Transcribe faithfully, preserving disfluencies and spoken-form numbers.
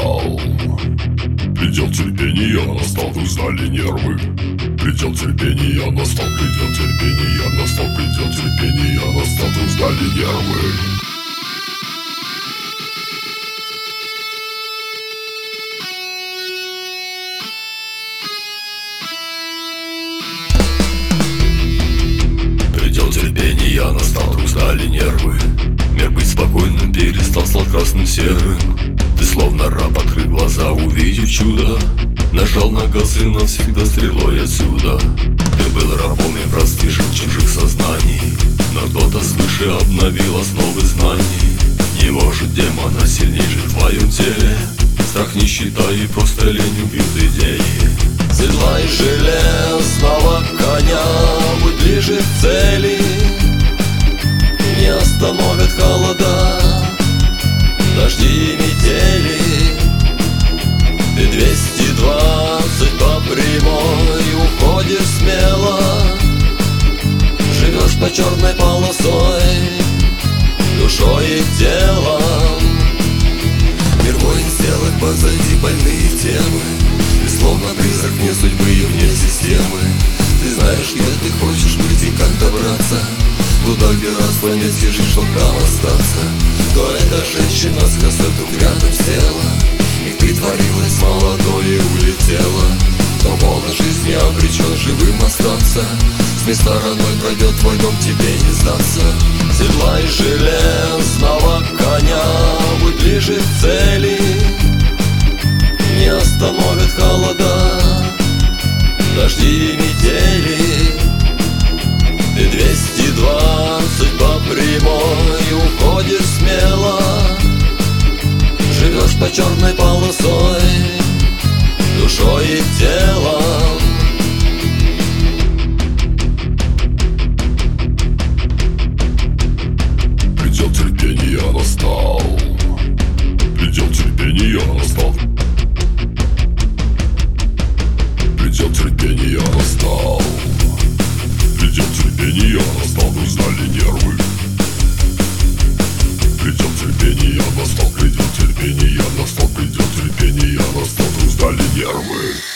настал. Предел терпения настал, вы знали нервы. Предел терпения настал, предел терпения настал, предел терпения настал, вы знали нервы. Предел терпения настал, вдруг сдали нервы. Мир быть спокойным перестал, стал красным серым. Ты словно раб, открыл глаза, увидев чудо. Нажал на газ и навсегда стрелой отсюда. Ты был рабом и простышек чужих сознаний, но кто-то свыше обновил основы знаний. Не может демона сильней же в твоем теле. Страх, нищета и просто лень убьют идеи. Седлай железного коня, будь ближе к цели. Не остановят холода, дожди и метели. Ты двести двадцать по прямой уходишь смело. Живешь по черной полосой, душой и телом. Мир воин сделок, позади больные темы. Ты словно призрак вне судьбы и вне системы. Ты знаешь, где ты хочешь быть и как добраться. Туда, где раз планете жить, чтоб там остаться. То эта женщина с косой тут рядом села и притворилась молодой и улетела. То полной жизни обречен живым остаться. С моей стороной пройдет твой дом, тебе не сдаться. Седлай железного коня, будь ближе к цели. Не остановят холода, дожди и метели. Ты двести двадцать по прямой уходишь смело. Живешь по черной полосой, душой и телом. Предел терпения настал. Предел терпения настал. Предел терпения настал. Предел терпения настал, вы знали нервы. Предел терпения настал, предел терпения настал, предел терпения настал, вы знали нервы.